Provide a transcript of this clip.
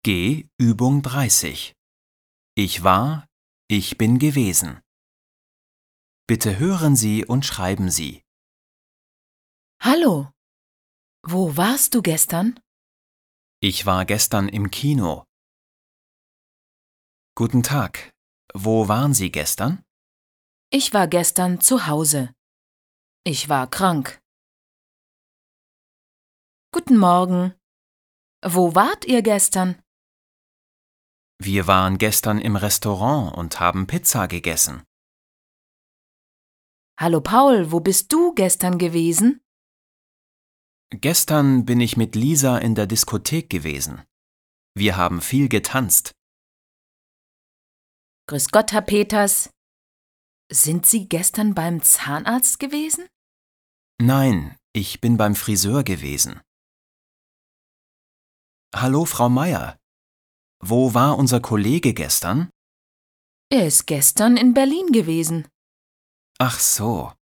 G. Übung 30. Ich war, ich bin gewesen. Bitte hören Sie und schreiben Sie. Hallo, wo warst du gestern? Ich war gestern im Kino. Guten Tag. Wo waren Sie gestern? Ich war gestern zu Hause. Ich war krank. Guten Morgen. Wo wart ihr gestern? Wir waren gestern im Restaurant und haben Pizza gegessen. Hallo Paul, wo bist du gestern gewesen? Gestern bin ich mit Lisa in der Diskothek gewesen. Wir haben viel getanzt. Grüß Gott, Herr Peters. Sind Sie gestern beim Zahnarzt gewesen? Nein, ich bin beim Friseur gewesen. Hallo, Frau Meier. Wo war unser Kollege gestern? Er ist gestern in Berlin gewesen. Ach so.